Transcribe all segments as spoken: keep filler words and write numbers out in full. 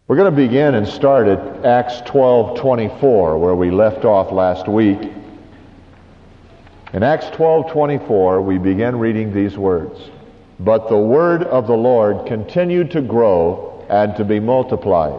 We're going to begin and start at Acts twelve twenty-four, where we left off last week. In Acts twelve twenty-four, we begin reading these words. But the word of the Lord continued to grow and to be multiplied.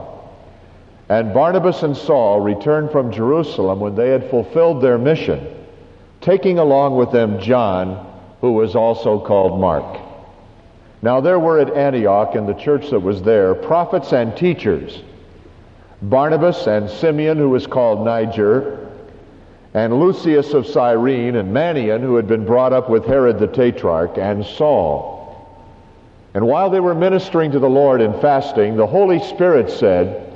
And Barnabas and Saul returned from Jerusalem when they had fulfilled their mission, taking along with them John, who was also called Mark. Now there were at Antioch, in the church that was there, prophets and teachers, Barnabas and Simeon, who was called Niger, and Lucius of Cyrene, and Manaen, who had been brought up with Herod the Tetrarch, and Saul. And while they were ministering to the Lord and fasting, the Holy Spirit said,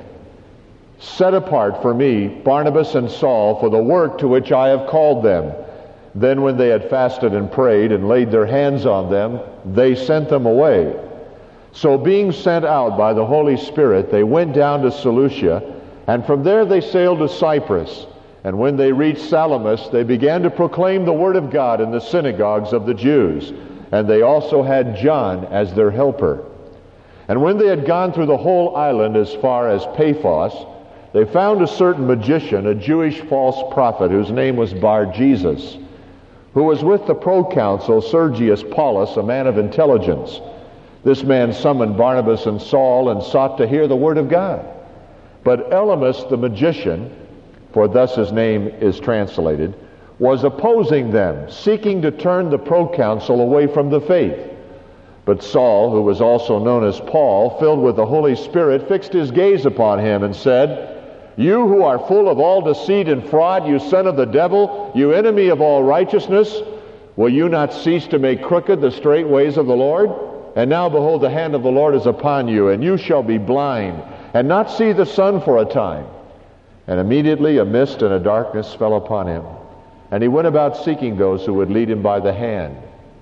"Set apart for me Barnabas and Saul for the work to which I have called them." Then when they had fasted and prayed and laid their hands on them, they sent them away. So being sent out by the Holy Spirit, they went down to Seleucia, and from there they sailed to Cyprus. And when they reached Salamis, they began to proclaim the word of God in the synagogues of the Jews. And they also had John as their helper. And when they had gone through the whole island as far as Paphos, they found a certain magician, a Jewish false prophet, whose name was Bar-Jesus, who was with the proconsul Sergius Paulus, a man of intelligence. This man summoned Barnabas and Saul and sought to hear the word of God. But Elymas the magician, for thus his name is translated, was opposing them, seeking to turn the proconsul away from the faith. But Saul, who was also known as Paul, filled with the Holy Spirit, fixed his gaze upon him and said, "You who are full of all deceit and fraud, you son of the devil, you enemy of all righteousness, will you not cease to make crooked the straight ways of the Lord? And now behold, the hand of the Lord is upon you, and you shall be blind, and not see the sun for a time." And immediately a mist and a darkness fell upon him, and he went about seeking those who would lead him by the hand.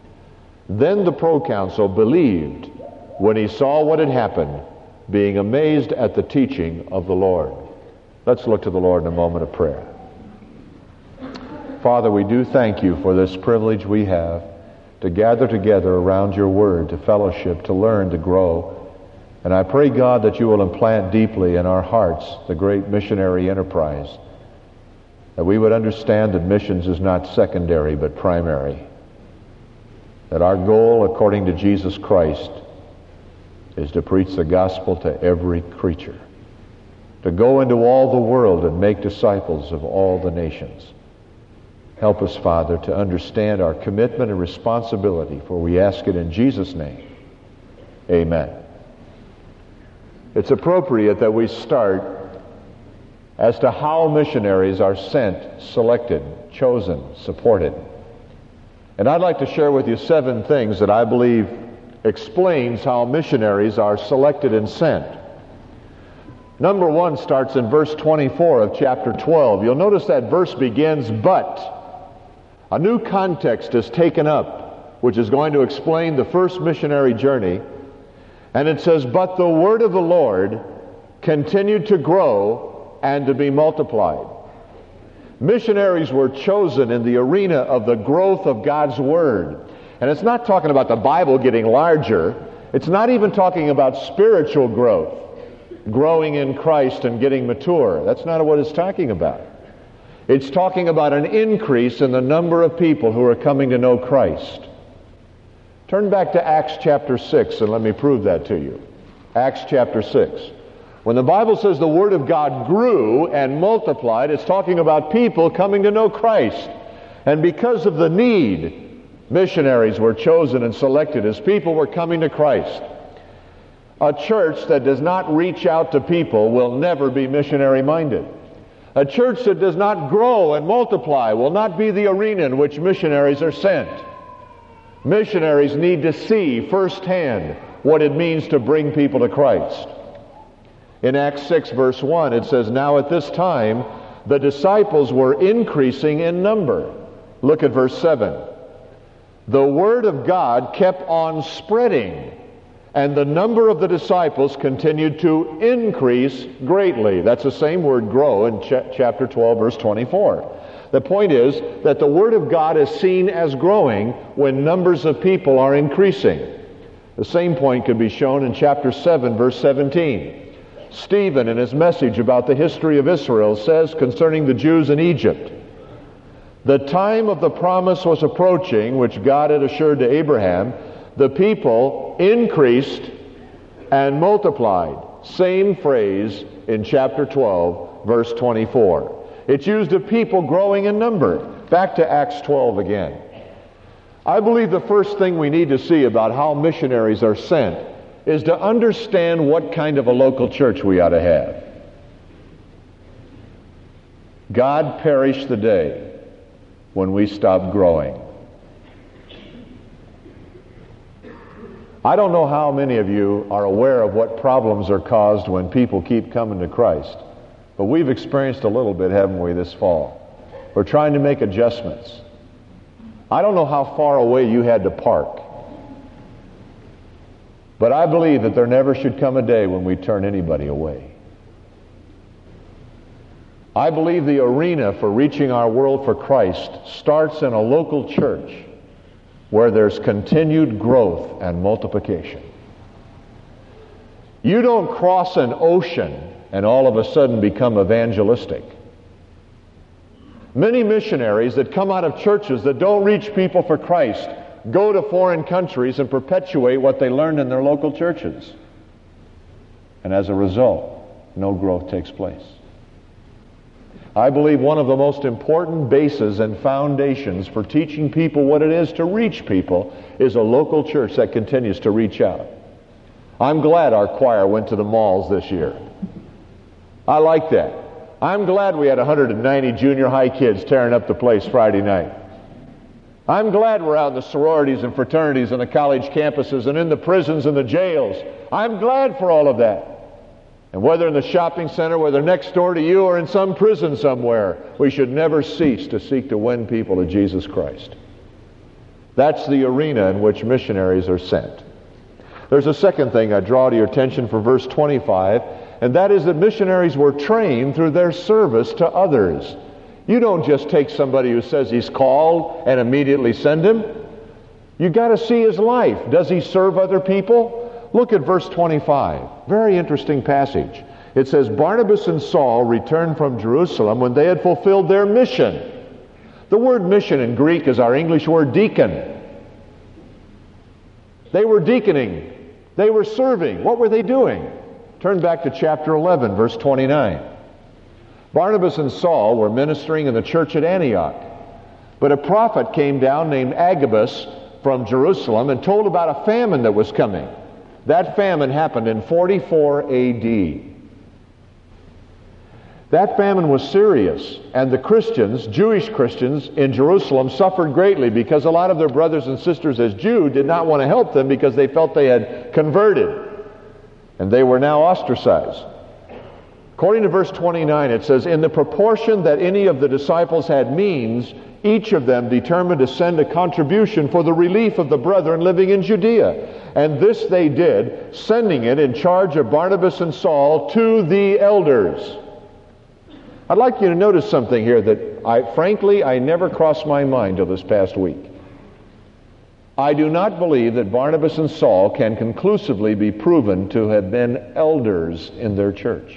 Then the proconsul believed when he saw what had happened, being amazed at the teaching of the Lord. Let's look to the Lord in a moment of prayer. Father, we do thank you for this privilege we have to gather together around your word, to fellowship, to learn, to grow. And I pray, God, that you will implant deeply in our hearts the great missionary enterprise, that we would understand that missions is not secondary but primary, that our goal, according to Jesus Christ, is to preach the gospel to every creature, to go into all the world and make disciples of all the nations. Help us, Father, to understand our commitment and responsibility, for we ask it in Jesus' name. Amen. It's appropriate that we start as to how missionaries are sent, selected, chosen, supported. And I'd like to share with you seven things that I believe explains how missionaries are selected and sent. Number one starts in verse twenty-four of chapter twelve. You'll notice that verse begins, "But." A new context is taken up, which is going to explain the first missionary journey. And it says, "But the word of the Lord continued to grow and to be multiplied." Missionaries were chosen in the arena of the growth of God's word. And it's not talking about the Bible getting larger. It's not even talking about spiritual growth, growing in Christ and getting mature. That's not what it's talking about. It's talking about an increase in the number of people who are coming to know Christ. Turn back to Acts chapter six and let me prove that to you. Acts chapter six. When the Bible says the Word of God grew and multiplied, it's talking about people coming to know Christ. And because of the need, missionaries were chosen and selected as people were coming to Christ. A church that does not reach out to people will never be missionary-minded. A church that does not grow and multiply will not be the arena in which missionaries are sent. Missionaries need to see firsthand what it means to bring people to Christ. In Acts six, verse one, it says, "Now at this time the disciples were increasing in number." Look at verse seven. "The word of God kept on spreading, and the number of the disciples continued to increase greatly." That's the same word, grow, in ch- chapter twelve, verse twenty-four. The point is that the Word of God is seen as growing when numbers of people are increasing. The same point could be shown in chapter seven, verse seventeen. Stephen, in his message about the history of Israel, says concerning the Jews in Egypt, "The time of the promise was approaching, which God had assured to Abraham. The people increased and multiplied." Same phrase in chapter twelve, verse twenty-four. It's used of people growing in number. Back to Acts twelve again. I believe the first thing we need to see about how missionaries are sent is to understand what kind of a local church we ought to have. God perish the day when we stop growing. I don't know how many of you are aware of what problems are caused when people keep coming to Christ, but we've experienced a little bit, haven't we, this fall? We're trying to make adjustments. I don't know how far away you had to park, but I believe that there never should come a day when we turn anybody away. I believe the arena for reaching our world for Christ starts in a local church where there's continued growth and multiplication. You don't cross an ocean and all of a sudden become evangelistic. Many missionaries that come out of churches that don't reach people for Christ go to foreign countries and perpetuate what they learned in their local churches. And as a result, no growth takes place. I believe one of the most important bases and foundations for teaching people what it is to reach people is a local church that continues to reach out. I'm glad our choir went to the malls this year. I like that. I'm glad we had one hundred ninety junior high kids tearing up the place Friday night. I'm glad we're out in the sororities and fraternities and the college campuses and in the prisons and the jails. I'm glad for all of that. And whether in the shopping center, whether next door to you or in some prison somewhere, we should never cease to seek to win people to Jesus Christ. That's the arena in which missionaries are sent. There's a second thing I draw to your attention for verse twenty-five, and that is that missionaries were trained through their service to others. You don't just take somebody who says he's called and immediately send him. You've got to see his life. Does he serve other people? Look at verse twenty-five. Very interesting passage. It says, Barnabas and Saul returned from Jerusalem when they had fulfilled their mission. The word mission in Greek is our English word deacon. They were deaconing. They were serving. What were they doing? Turn back to chapter eleven, verse twenty-nine. Barnabas and Saul were ministering in the church at Antioch. But a prophet came down named Agabus from Jerusalem and told about a famine that was coming. That famine happened in forty-four A D. That famine was serious, and the Christians, Jewish Christians in Jerusalem, suffered greatly because a lot of their brothers and sisters as Jews did not want to help them because they felt they had converted, and they were now ostracized. According to verse twenty-nine, it says, in the proportion that any of the disciples had means, each of them determined to send a contribution for the relief of the brethren living in Judea. And this they did, sending it in charge of Barnabas and Saul to the elders. I'd like you to notice something here that, I, frankly, I never crossed my mind till this past week. I do not believe that Barnabas and Saul can conclusively be proven to have been elders in their church.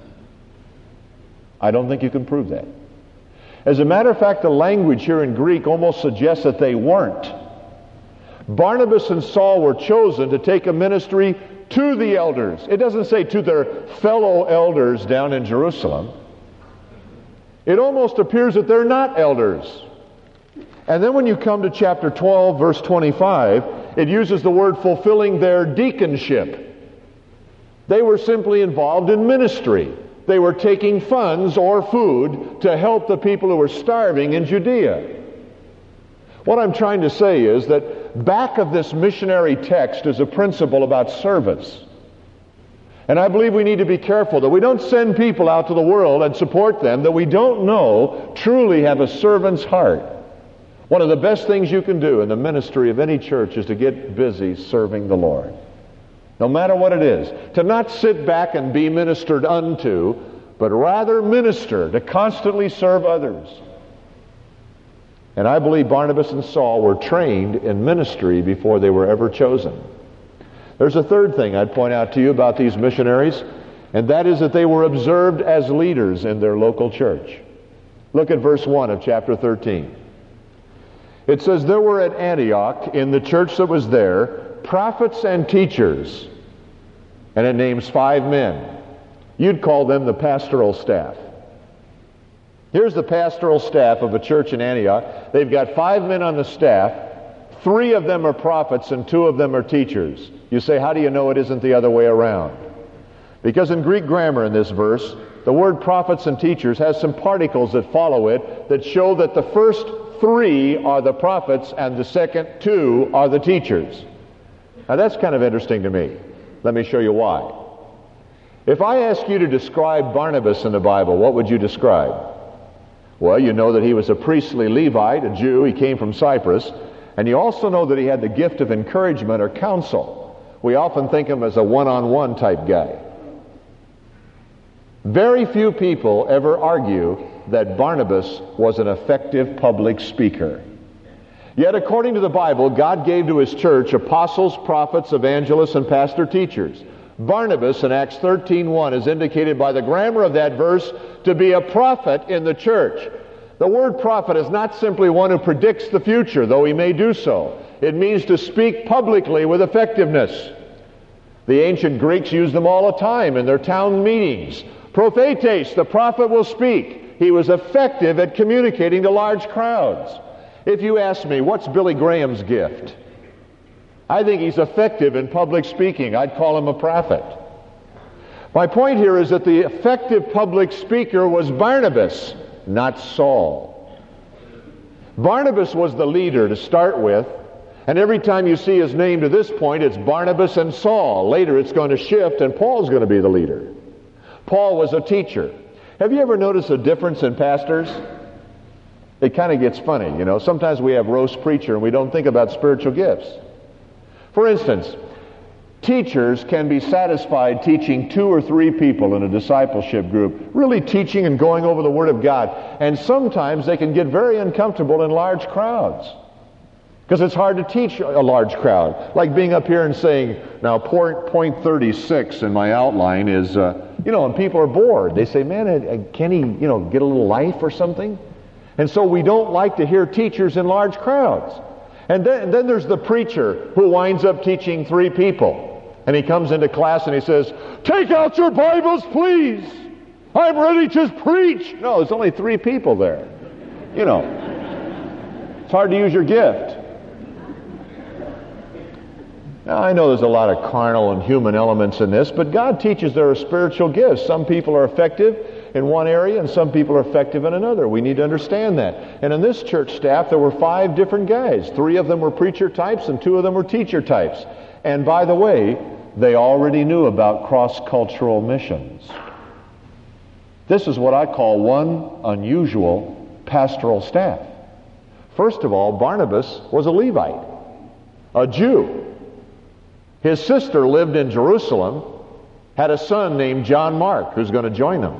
I don't think you can prove that. As a matter of fact, the language here in Greek almost suggests that they weren't. Barnabas and Saul were chosen to take a ministry to the elders. It doesn't say to their fellow elders down in Jerusalem. It almost appears that they're not elders. And then when you come to chapter twelve, verse twenty-five, it uses the word fulfilling their deaconship. They were simply involved in ministry. They were taking funds or food to help the people who were starving in Judea. What I'm trying to say is that back of this missionary text is a principle about service. And I believe we need to be careful that we don't send people out to the world and support them that we don't know truly have a servant's heart. One of the best things you can do in the ministry of any church is to get busy serving the Lord. No matter what it is. To not sit back and be ministered unto, but rather minister, to constantly serve others. And I believe Barnabas and Saul were trained in ministry before they were ever chosen. There's a third thing I'd point out to you about these missionaries, And that is that they were observed as leaders in their local church. Look at verse one of chapter thirteen. It says, there were at Antioch, in the church that was there, prophets and teachers. And it names five men. You'd call them the pastoral staff. Here's the pastoral staff of a church in Antioch. They've got five men on the staff. Three of them are prophets and two of them are teachers. You say, how do you know it isn't the other way around? Because in Greek grammar in this verse, the word prophets and teachers has some particles that follow it that show that the first three are the prophets and the second two are the teachers. Now that's kind of interesting to me. Let me show you why. If I ask you to describe Barnabas in the Bible, what would you describe? Well, you know that he was a priestly Levite, a Jew. He came from Cyprus. And you also know that he had the gift of encouragement or counsel. We often think of him as a one-on-one type guy. Very few people ever argue that Barnabas was an effective public speaker. Yet according to the Bible, God gave to his church apostles, prophets, evangelists, and pastor teachers. Barnabas in Acts thirteen one is indicated by the grammar of that verse to be a prophet in the church. The word prophet is not simply one who predicts the future, though he may do so. It means to speak publicly with effectiveness. The ancient Greeks used them all the time in their town meetings. Prophetes, the prophet will speak. He was effective at communicating to large crowds. If you ask me, what's Billy Graham's gift? I think he's effective in public speaking. I'd call him a prophet. My point here is that the effective public speaker was Barnabas, not Saul. Barnabas was the leader to start with, and every time you see his name to this point, it's Barnabas and Saul. Later it's going to shift, and Paul's going to be the leader. Paul was a teacher. Have you ever noticed a difference in pastors? It kind of gets funny, you know. Sometimes we have roast preacher and we don't think about spiritual gifts. For instance, teachers can be satisfied teaching two or three people in a discipleship group, really teaching and going over the Word of God. And sometimes they can get very uncomfortable in large crowds because it's hard to teach a large crowd. Like being up here and saying, now point thirty-six in my outline is, uh, you know, and people are bored. They say, man, can he, you know, get a little life or something? And so we don't like to hear teachers in large crowds. And then, and then there's the preacher who winds up teaching three people. And he comes into class and he says, take out your Bibles, please. I'm ready to preach. No, there's only three people there. You know, it's hard to use your gift. Now, I know there's a lot of carnal and human elements in this, but God teaches there are spiritual gifts. Some people are effective in one area and some people are effective in another. We need to understand that. And in this church staff, there were five different guys. Three of them were preacher types and two of them were teacher types. And by the way, they already knew about cross-cultural missions. This is what I call one unusual pastoral staff. First of all, Barnabas was a Levite, a Jew. His sister lived in Jerusalem, had a son named John Mark who's going to join them.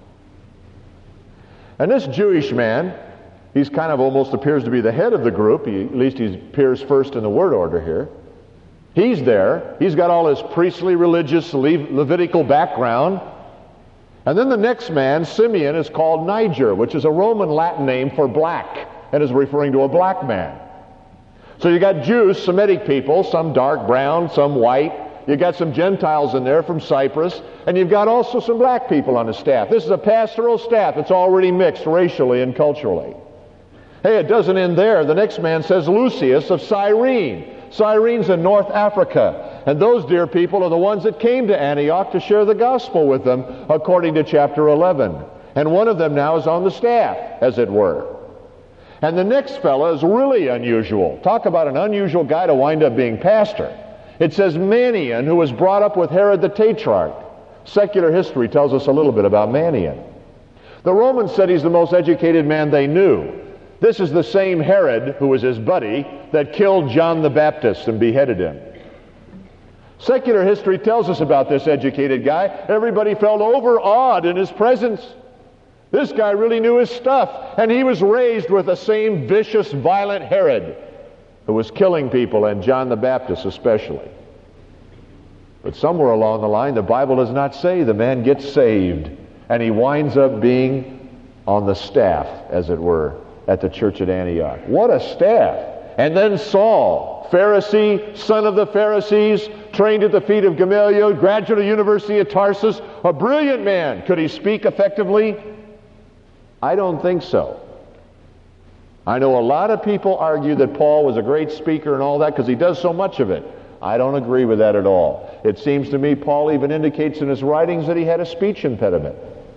And this Jewish man, he's kind of almost appears to be the head of the group. He, at least he appears first in the word order here. He's there. He's got all his priestly, religious, Le- Levitical background. And then the next man, Simeon, is called Niger, which is a Roman Latin name for black, and is referring to a black man. So you got Jews, Semitic people, some dark brown, some white. You got some Gentiles in there from Cyprus, and you've got also some black people on the staff. This is a pastoral staff. It's already mixed racially and culturally. Hey, it doesn't end there. The next man says Lucius of Cyrene. Cyrene's in North Africa, and those dear people are the ones that came to Antioch to share the gospel with them, according to chapter eleven. And one of them now is on the staff, as it were. And the next fellow is really unusual. Talk about an unusual guy to wind up being pastor. It says Manaen, who was brought up with Herod the Tetrarch. Secular history tells us a little bit about Manaen. The Romans said he's the most educated man they knew. This is the same Herod, who was his buddy, that killed John the Baptist and beheaded him. Secular history tells us about this educated guy. Everybody felt overawed in his presence. This guy really knew his stuff, and he was raised with the same vicious, violent Herod who was killing people, and John the Baptist especially. But somewhere along the line, the Bible does not say the man gets saved, and he winds up being on the staff, as it were, at the church at Antioch. What a staff! And then Saul, Pharisee, son of the Pharisees, trained at the feet of Gamaliel, graduate of the University of Tarsus, a brilliant man. Could he speak effectively? I don't think so. I know a lot of people argue that Paul was a great speaker and all that because he does so much of it. I don't agree with that at all. It seems to me Paul even indicates in his writings that he had a speech impediment.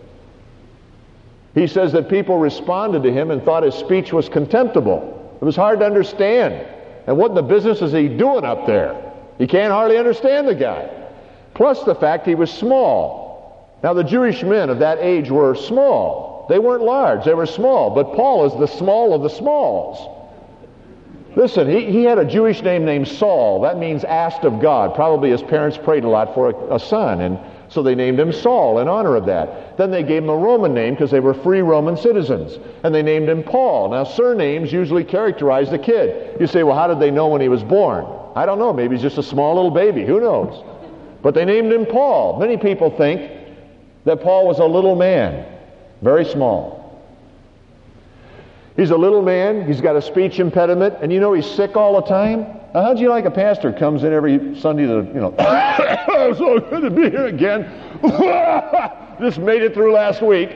He says that people responded to him and thought his speech was contemptible. It was hard to understand. And what in the business is he doing up there? You can't hardly understand the guy. Plus the fact he was small. Now the Jewish men of that age were small. They weren't large, they were small. But Paul is the small of the smalls. Listen, he, he had a Jewish name named Saul. That means asked of God. Probably his parents prayed a lot for a, a son, and so they named him Saul in honor of that. Then they gave him a Roman name because they were free Roman citizens, and they named him Paul. Now, surnames usually characterize the kid. You say, well, how did they know when he was born? I don't know. Maybe he's just a small little baby. Who knows? But they named him Paul. Many people think that Paul was a little man, very small. He's a little man, he's got a speech impediment, and you know he's sick all the time. Now, how'd you like a pastor comes in every Sunday to, you know, oh, so good to be here again. Just made it through last week.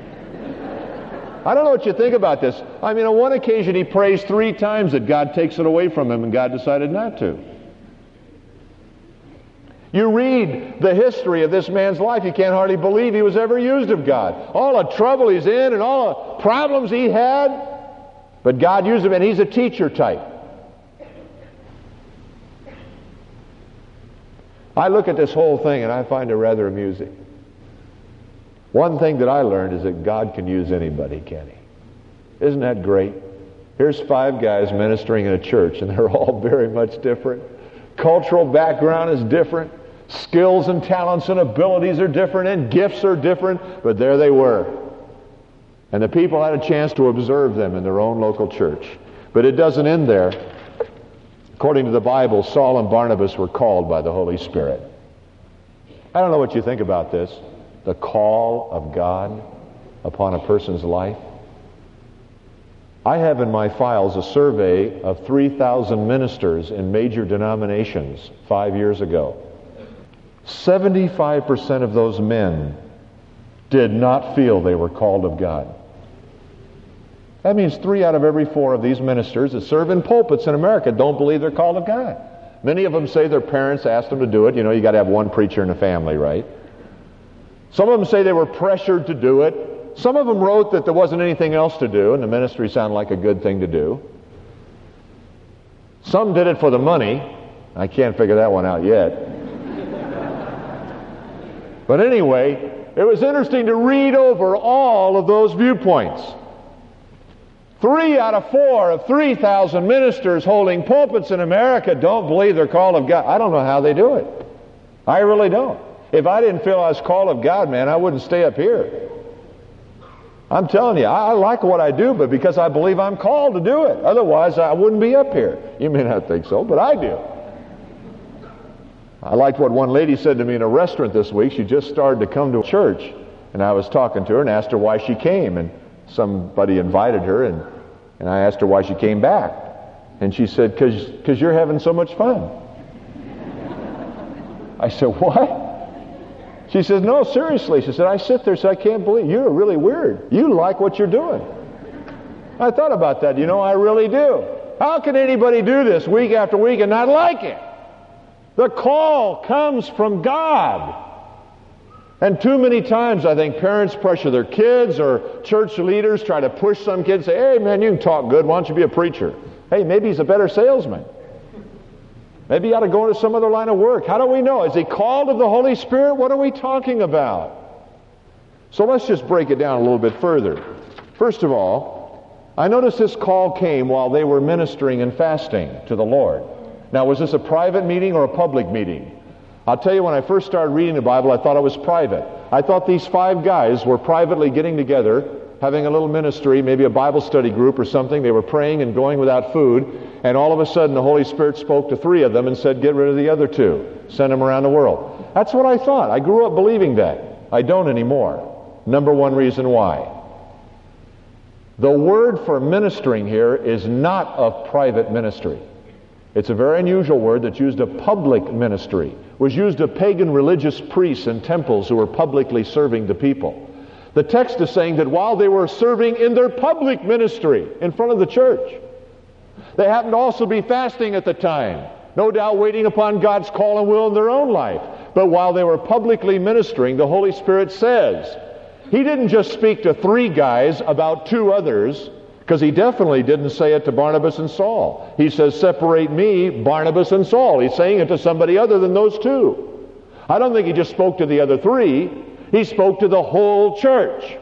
I don't know what you think about this. I mean, on one occasion he prays three times that God takes it away from him, and God decided not to. You read the history of this man's life, you can't hardly believe he was ever used of God. All the trouble he's in and all the problems he had. But God used him, and he's a teacher type. I look at this whole thing and I find it rather amusing. One thing that I learned is that God can use anybody, can he? Isn't that great? Here's five guys ministering in a church, and they're all very much different. Cultural background is different. Skills and talents and abilities are different, and gifts are different, but there they were. And the people had a chance to observe them in their own local church. But it doesn't end there. According to the Bible, Saul and Barnabas were called by the Holy Spirit. I don't know what you think about this. The call of God upon a person's life. I have in my files a survey of three thousand ministers in major denominations five years ago. seventy-five percent of those men did not feel they were called of God. That means three out of every four of these ministers that serve in pulpits in America don't believe they're called of God. Many of them say their parents asked them to do it. You know, you got to have one preacher in a family, right? Some of them say they were pressured to do it. Some of them wrote that there wasn't anything else to do, and the ministry sounded like a good thing to do. Some did it for the money. I can't figure that one out yet. But anyway, it was interesting to read over all of those viewpoints. Three out of four of three thousand ministers holding pulpits in America don't believe they're called of God. I don't know how they do it. I really don't. If I didn't feel I was called of God, man, I wouldn't stay up here. I'm telling you, I, I like what I do, but because I believe I'm called to do it. Otherwise, I wouldn't be up here. You may not think so, but I do. I liked what one lady said to me in a restaurant this week. She just started to come to church, and I was talking to her and asked her why she came, and somebody invited her, and, and I asked her why she came back. And she said, because because you're having so much fun. I said, what? She says, no, seriously. She said, I sit there and say, I can't believe you're really weird. You like what you're doing. I thought about that. You know, I really do. How can anybody do this week after week and not like it? The call comes from God. And too many times I think parents pressure their kids, or church leaders try to push some kids, say, hey man, you can talk good, why don't you be a preacher? Hey, maybe he's a better salesman. Maybe he ought to go into some other line of work. How do we know? Is he called of the Holy Spirit? What are we talking about? So let's just break it down a little bit further. First of all, I noticed this call came while they were ministering and fasting to the Lord. Now, was this a private meeting or a public meeting? I'll tell you, when I first started reading the Bible, I thought it was private. I thought these five guys were privately getting together, having a little ministry, maybe a Bible study group or something. They were praying and going without food, and all of a sudden the Holy Spirit spoke to three of them and said, get rid of the other two. Send them around the world. That's what I thought. I grew up believing that. I don't anymore. Number one reason why. The word for ministering here is not of private ministry. It's a very unusual word that's used of public ministry. It was used of pagan religious priests and temples who were publicly serving the people. The text is saying that while they were serving in their public ministry in front of the church, they happened to also be fasting at the time, no doubt waiting upon God's call and will in their own life. But while they were publicly ministering, the Holy Spirit says, He didn't just speak to three guys about two others, because He definitely didn't say it to Barnabas and Saul. He says, separate me, Barnabas and Saul. He's saying it to somebody other than those two. I don't think He just spoke to the other three. He spoke to the whole church.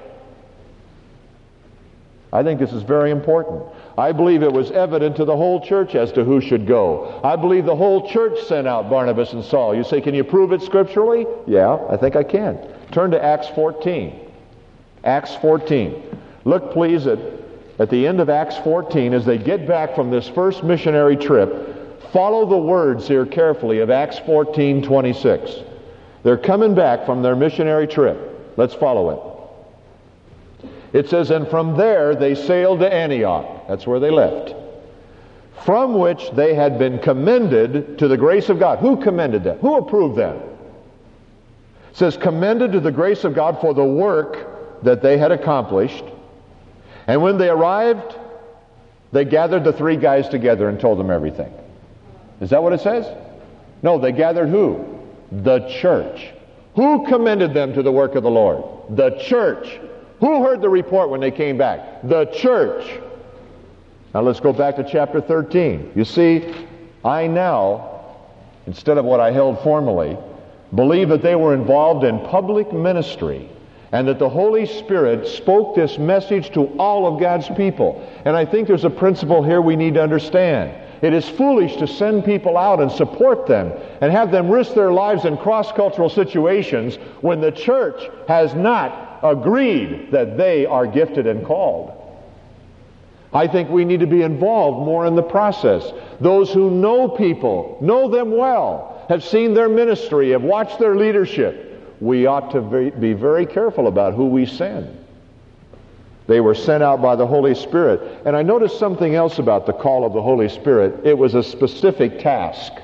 I think this is very important. I believe it was evident to the whole church as to who should go. I believe the whole church sent out Barnabas and Saul. You say, can you prove it scripturally? Yeah, I think I can. Turn to Acts fourteen. Acts fourteen. Look, please, at, at the end of Acts fourteen, as they get back from this first missionary trip, follow the words here carefully of Acts fourteen twenty-six. They're coming back from their missionary trip. Let's follow it. It says, and from there they sailed to Antioch. That's where they left. From which they had been commended to the grace of God. Who commended them? Who approved them? It says, commended to the grace of God for the work that they had accomplished. And when they arrived, they gathered the three guys together and told them everything. Is that what it says? No, they gathered who? The church. Who commended them to the work of the Lord? The church. Who heard the report when they came back? The church. Now let's go back to chapter thirteen. You see, I now, instead of what I held formerly, believe that they were involved in public ministry and that the Holy Spirit spoke this message to all of God's people. And I think there's a principle here we need to understand. It is foolish to send people out and support them and have them risk their lives in cross-cultural situations when the church has not agreed that they are gifted and called. I think we need to be involved more in the process. Those who know people, know them well, have seen their ministry, have watched their leadership, we ought to be very careful about who we send. They were sent out by the Holy Spirit. And I noticed something else about the call of the Holy Spirit. It was a specific task.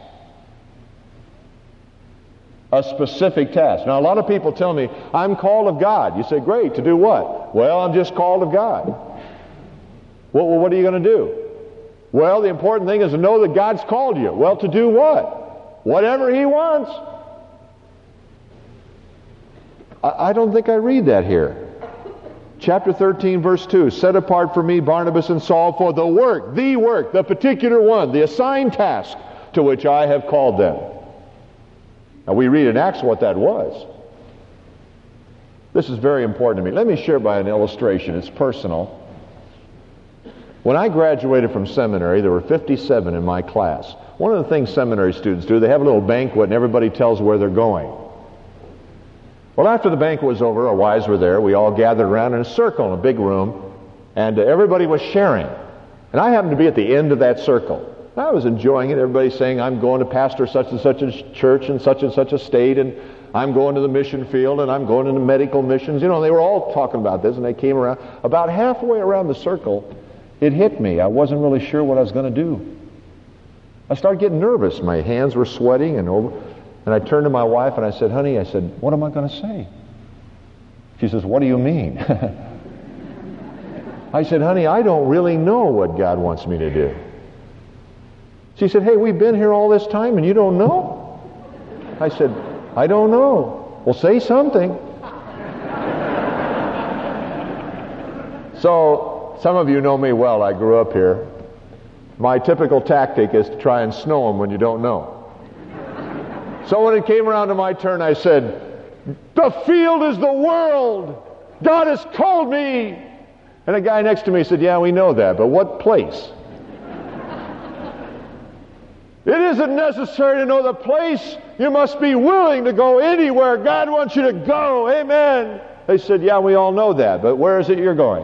A specific task. Now, a lot of people tell me, I'm called of God. You say, great, to do what? Well, I'm just called of God. Well, well what are you going to do? Well, the important thing is to know that God's called you. Well, to do what? Whatever He wants. I, I don't think I read that here. Chapter thirteen, verse two, set apart for me Barnabas and Saul for the work, the work, the particular one, the assigned task to which I have called them. Now we read in Acts what that was. This is very important to me. Let me share by an illustration. It's personal. When I graduated from seminary, there were fifty-seven in my class. One of the things seminary students do, they have a little banquet and everybody tells where they're going. Well, after the banquet was over, our wives were there. We all gathered around in a circle in a big room, and uh, everybody was sharing. And I happened to be at the end of that circle. I was enjoying it. Everybody saying, I'm going to pastor such and such a church in such and such a state, and I'm going to the mission field, and I'm going into medical missions. You know, they were all talking about this, and they came around. About halfway around the circle, it hit me. I wasn't really sure what I was going to do. I started getting nervous. My hands were sweating, and over... And I turned to my wife and I said, honey, I said, what am I going to say? She says, what do you mean? I said, honey, I don't really know what God wants me to do. She said, hey, we've been here all this time and you don't know? I said, I don't know. Well, say something. So, some of you know me well. I grew up here. My typical tactic is to try and snow them when you don't know. So when it came around to my turn, I said, the field is the world. God has called me. And a guy next to me said, yeah, we know that, but what place? It isn't necessary to know the place. You must be willing to go anywhere God wants you to go. Amen. They said, yeah, we all know that, but where is it you're going?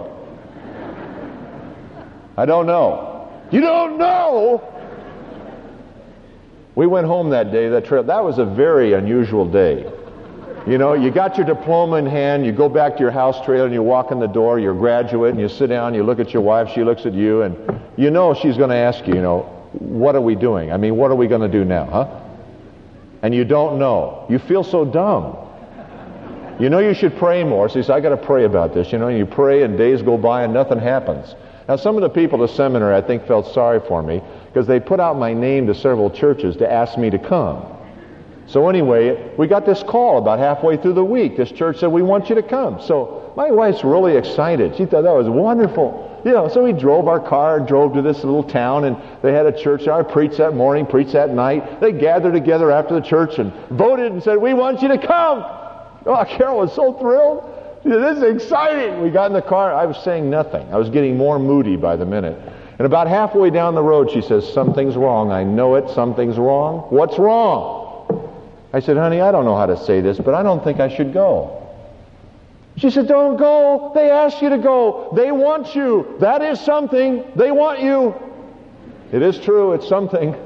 I don't know. You don't know? We went home that day. That trail, that was a very unusual day. You know, you got your diploma in hand, you go back to your house trailer and you walk in the door, you're a graduate, and you sit down, you look at your wife, she looks at you, and you know she's going to ask you, you know, what are we doing? I mean, what are we going to do now, huh? And you don't know. You feel so dumb. You know you should pray more. So you say, I got to pray about this. You know, you pray and days go by and nothing happens. Now, some of the people at the seminary, I think, felt sorry for me because they put out my name to several churches to ask me to come. So anyway, we got this call about halfway through the week. This church said, we want you to come. So my wife's really excited. She thought that was wonderful. You know, so we drove our car, drove to this little town, and they had a church there. I preached that morning, preached that night. They gathered together after the church and voted and said, we want you to come. Oh, Carol was so thrilled. She said, this is exciting. We got in the car. I was saying nothing. I was getting more moody by the minute. And about halfway down the road, she says, something's wrong. I know it. Something's wrong. What's wrong? I said, honey, I don't know how to say this, but I don't think I should go. She said, don't go. They asked you to go. They want you. That is something. They want you. It is true. It's something.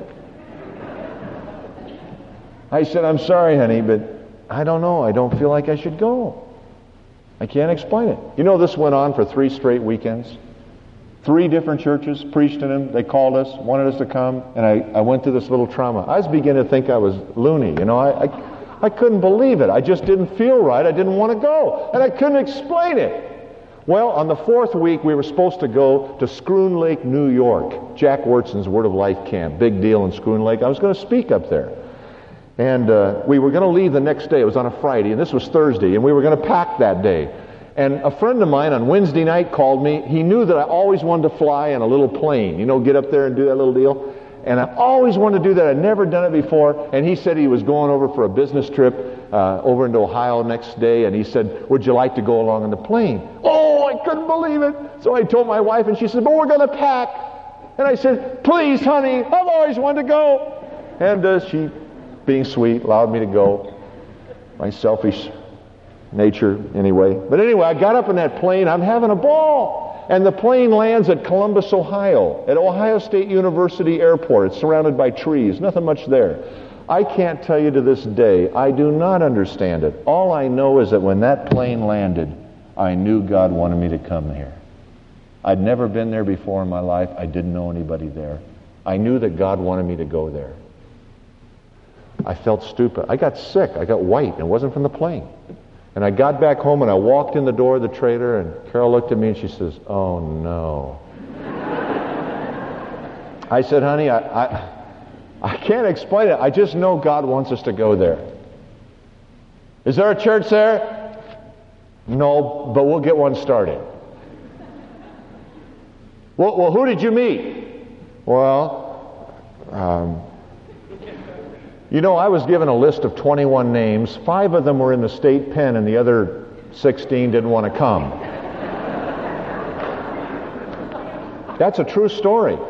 I said, I'm sorry, honey, but I don't know. I don't feel like I should go. I can't explain it. You know, this went on for three straight weekends. Three different churches preached in them. They called us, wanted us to come, and I, I went through this little trauma. I was beginning to think I was loony. You know, I, I I couldn't believe it. I just didn't feel right. I didn't want to go, and I couldn't explain it. Well, on the fourth week, we were supposed to go to Schroon Lake, New York. Jack Wurtson's Word of Life camp, big deal in Schroon Lake. I was going to speak up there. And uh, we were going to leave the next day. It was on a Friday, and this was Thursday, and we were going to pack that day. And a friend of mine on Wednesday night called me. He knew that I always wanted to fly in a little plane, you know, get up there and do that little deal. And I always wanted to do that. I'd never done it before. And he said he was going over for a business trip uh, over into Ohio next day. And he said, would you like to go along in the plane? Oh, I couldn't believe it. So I told my wife, and she said, but we're going to pack. And I said, please, honey, I've always wanted to go. And uh, she, being sweet, allowed me to go. My selfish nature, anyway. But anyway, I got up in that plane. I'm having a ball. And the plane lands at Columbus, Ohio, at Ohio State University Airport. It's surrounded by trees, nothing much there. I can't tell you to this day, I do not understand it. All I know is that when that plane landed, I knew God wanted me to come here. I'd never been there before in my life. I didn't know anybody there. I knew that God wanted me to go there. I felt stupid. I got sick. I got white, and it wasn't from the plane. And I got back home and I walked in the door of the trailer, and Carol looked at me and she says, oh no. I said, honey, I, I I can't explain it. I just know God wants us to go there. Is there a church there? No, but we'll get one started. Well, well who did you meet? Well, um, you know, I was given a list of twenty-one names. Five of them were in the state pen, and the other sixteen didn't want to come. That's a true story.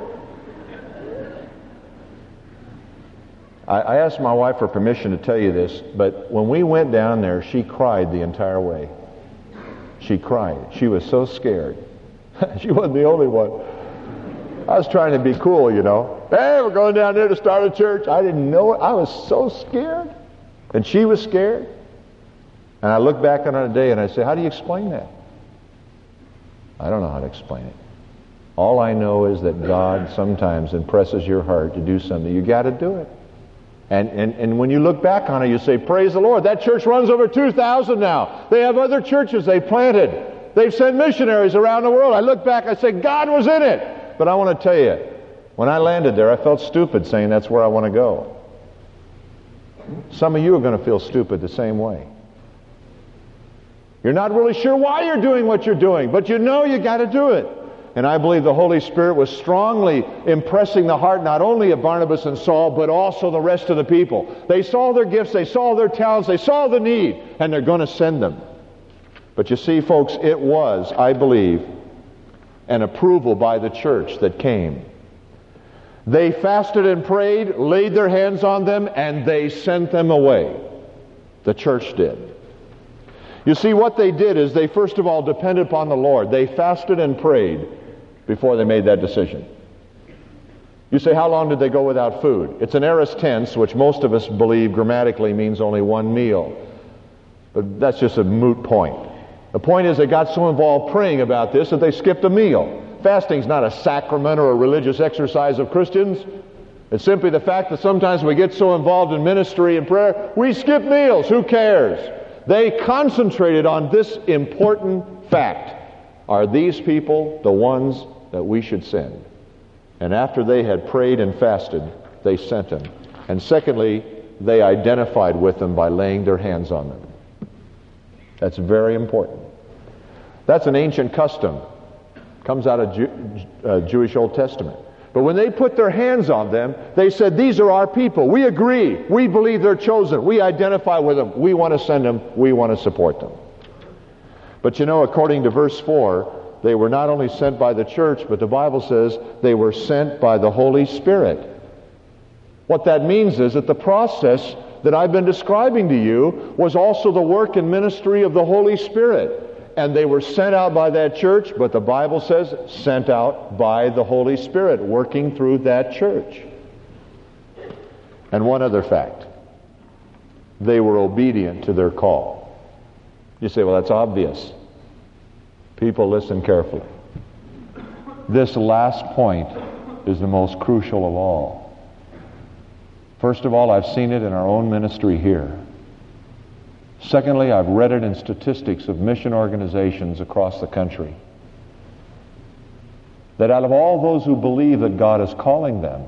I, I asked my wife for permission to tell you this, but when we went down there, she cried the entire way. She cried. She was so scared. She wasn't the only one. I was trying to be cool, you know. Hey, we're going down there to start a church. I didn't know it. I was so scared. And she was scared. And I look back on it today and I say, how do you explain that? I don't know how to explain it. All I know is that God sometimes impresses your heart to do something. You got to do it. And, and, and when you look back on it, you say, praise the Lord. That church runs over two thousand now. They have other churches they planted. They've sent missionaries around the world. I look back, I say, God was in it. But I want to tell you, when I landed there, I felt stupid saying that's where I want to go. Some of you are going to feel stupid the same way. You're not really sure why you're doing what you're doing, but you know you got to do it. And I believe the Holy Spirit was strongly impressing the heart not only of Barnabas and Saul, but also the rest of the people. They saw their gifts, they saw their talents, they saw the need, and they're going to send them. But you see, folks, it was, I believe, an approval by the church that came. They fasted and prayed, laid their hands on them, and they sent them away. The church did. You see, what they did is they first of all depended upon the Lord. They fasted and prayed before they made that decision. You say, how long did they go without food? It's an aorist tense, which most of us believe grammatically means only one meal. But that's just a moot point. The point is they got so involved praying about this that they skipped a meal. Fasting's not a sacrament or a religious exercise of Christians. It's simply the fact that sometimes we get so involved in ministry and prayer, we skip meals. Who cares? They concentrated on this important fact. Are these people the ones that we should send? And after they had prayed and fasted, they sent them. And secondly, they identified with them by laying their hands on them. That's very important. That's an ancient custom. Comes out of Jew, uh, Jewish Old Testament. But when they put their hands on them, they said, these are our people. We agree. We believe they're chosen. We identify with them. We want to send them. We want to support them. But you know, according to verse four, they were not only sent by the church, but the Bible says they were sent by the Holy Spirit. What that means is that the process that I've been describing to you was also the work and ministry of the Holy Spirit. And they were sent out by that church, but the Bible says sent out by the Holy Spirit, working through that church. And one other fact. They were obedient to their call. You say, well, that's obvious. People, listen carefully. This last point is the most crucial of all. First of all, I've seen it in our own ministry here. Secondly, I've read it in statistics of mission organizations across the country. That out of all those who believe that God is calling them,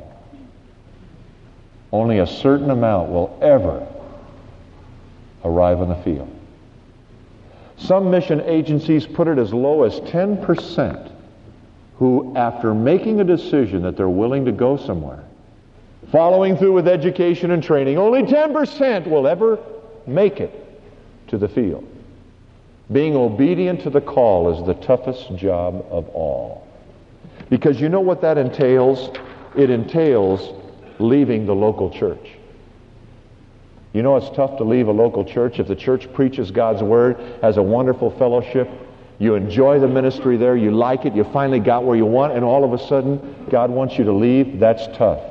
only a certain amount will ever arrive on the field. Some mission agencies put it as low as ten percent who, after making a decision that they're willing to go somewhere, following through with education and training, only ten percent will ever make it to the field. Being obedient to the call is the toughest job of all. Because you know what that entails? It entails leaving the local church. You know it's tough to leave a local church if the church preaches God's Word, has a wonderful fellowship, you enjoy the ministry there, you like it, you finally got where you want, and all of a sudden God wants you to leave. That's tough.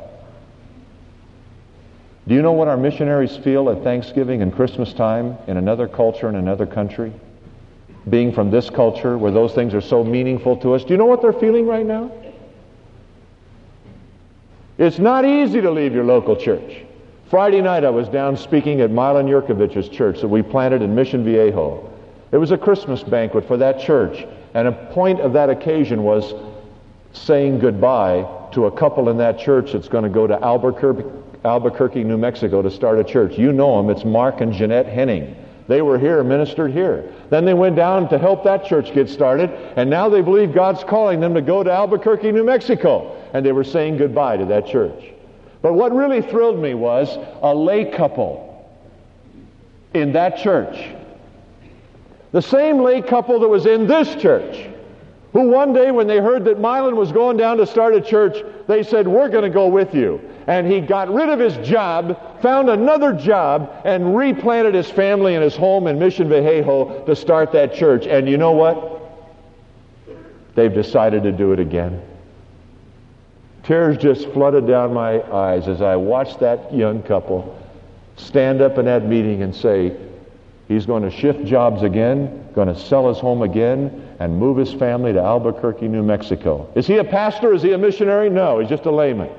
Do you know what our missionaries feel at Thanksgiving and Christmas time in another culture, in another country? Being from this culture where those things are so meaningful to us, do you know what they're feeling right now? It's not easy to leave your local church. Friday night I was down speaking at Milan Yurkovich's church that we planted in Mission Viejo. It was a Christmas banquet for that church, and a point of that occasion was saying goodbye to a couple in that church that's going to go to Albuquerque, Albuquerque, New Mexico to start a church. You know them. It's Mark and Jeanette Henning. They were here, ministered here. Then they went down to help that church get started, and now they believe God's calling them to go to Albuquerque, New Mexico. And they were saying goodbye to that church. But what really thrilled me was a lay couple in that church. The same lay couple that was in this church, who one day when they heard that Milan was going down to start a church, they said, we're going to go with you. And he got rid of his job, found another job, and replanted his family and his home in Mission Viejo to start that church. And you know what? They've decided to do it again. Tears just flooded down my eyes as I watched that young couple stand up in that meeting and say, he's going to shift jobs again, going to sell his home again, and move his family to Albuquerque, New Mexico. Is he a pastor? Is he a missionary? No, he's just a layman.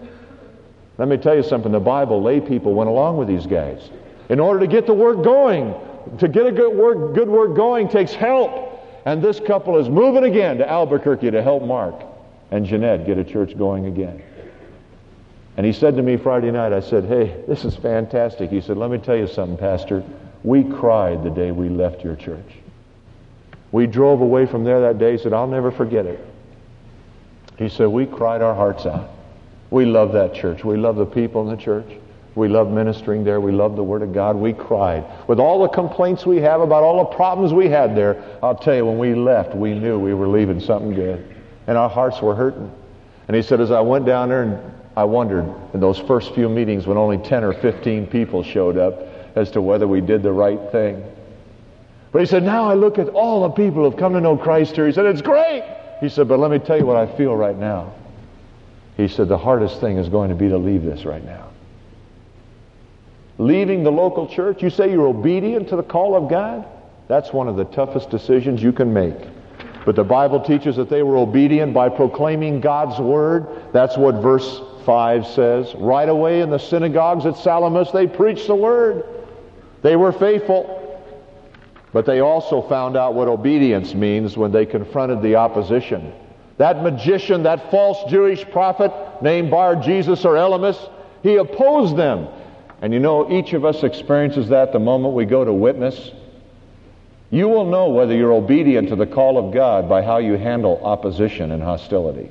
Let me tell you something. The Bible, lay people went along with these guys. In order to get the work going, to get a good work, good work going takes help. And this couple is moving again to Albuquerque to help Mark and Jeanette get a church going again. And he said to me Friday night, I said, hey, this is fantastic. He said, let me tell you something, Pastor. We cried the day we left your church. We drove away from there that day. He said, I'll never forget it. He said, we cried our hearts out. We love that church. We love the people in the church. We love ministering there. We love the Word of God. We cried. With all the complaints we have about all the problems we had there, I'll tell you, when we left, we knew we were leaving something good. And our hearts were hurting. And he said, as I went down there, and I wondered in those first few meetings when only ten or fifteen people showed up as to whether we did the right thing. But he said, now I look at all the people who have come to know Christ here. He said, it's great. He said, but let me tell you what I feel right now. He said, the hardest thing is going to be to leave this right now. Leaving the local church, you say you're obedient to the call of God? That's one of the toughest decisions you can make. But the Bible teaches that they were obedient by proclaiming God's word. That's what verse five says. Right away in the synagogues at Salamis, they preached the word. They were faithful. But they also found out what obedience means when they confronted the opposition. That magician, that false Jewish prophet named Bar Jesus or Elymas, he opposed them. And you know, each of us experiences that the moment we go to witness. You will know whether you're obedient to the call of God by how you handle opposition and hostility.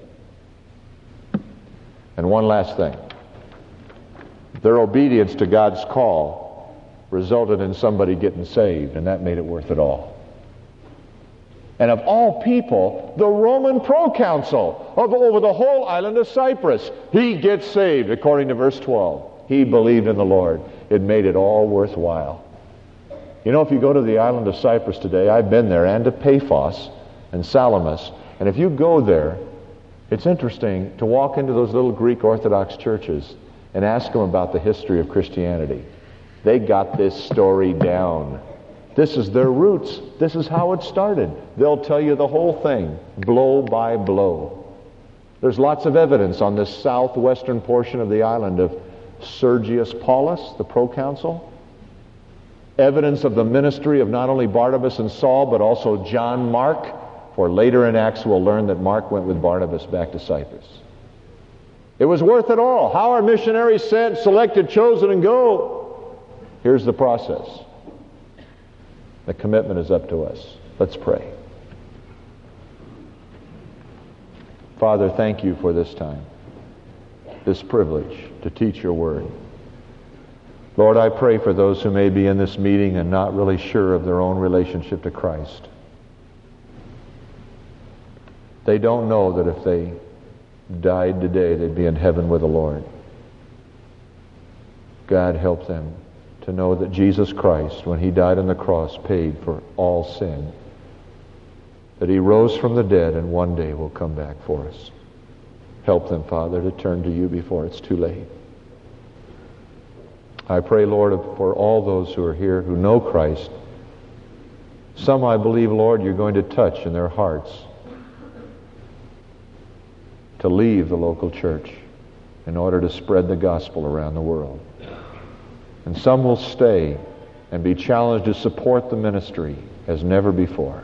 And one last thing. Their obedience to God's call resulted in somebody getting saved, and that made it worth it all. And of all people, the Roman proconsul of over the whole island of Cyprus, he gets saved, according to verse twelve. He believed in the Lord. It made it all worthwhile. You know, if you go to the island of Cyprus today, I've been there, and to Paphos and Salamis, and if you go there, it's interesting to walk into those little Greek Orthodox churches and ask them about the history of Christianity. They got this story down. This is their roots. This is how it started. They'll tell you the whole thing, blow by blow. There's lots of evidence on this southwestern portion of the island of Sergius Paulus, the proconsul. Evidence of the ministry of not only Barnabas and Saul, but also John Mark. For later in Acts we'll learn that Mark went with Barnabas back to Cyprus. It was worth it all. How are missionaries sent, selected, chosen, and go? Here's the process. The commitment is up to us. Let's pray. Father, thank you for this time, this privilege to teach your word. Lord, I pray for those who may be in this meeting and not really sure of their own relationship to Christ. They don't know that if they died today, they'd be in heaven with the Lord. God, help them to know that Jesus Christ, when he died on the cross, paid for all sin. That he rose from the dead and one day will come back for us. Help them, Father, to turn to you before it's too late. I pray, Lord, for all those who are here who know Christ. Some, I believe, Lord, you're going to touch in their hearts to leave the local church in order to spread the gospel around the world. And some will stay and be challenged to support the ministry as never before.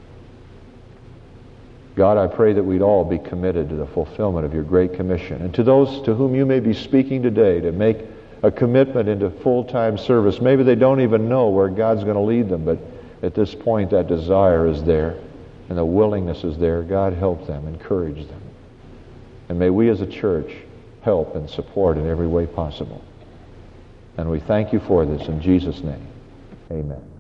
God, I pray that we'd all be committed to the fulfillment of your Great Commission. And to those to whom you may be speaking today to make a commitment into full-time service, maybe they don't even know where God's going to lead them, but at this point that desire is there and the willingness is there. God, help them, encourage them. And may we as a church help and support in every way possible. And we thank you for this in Jesus' name. Amen.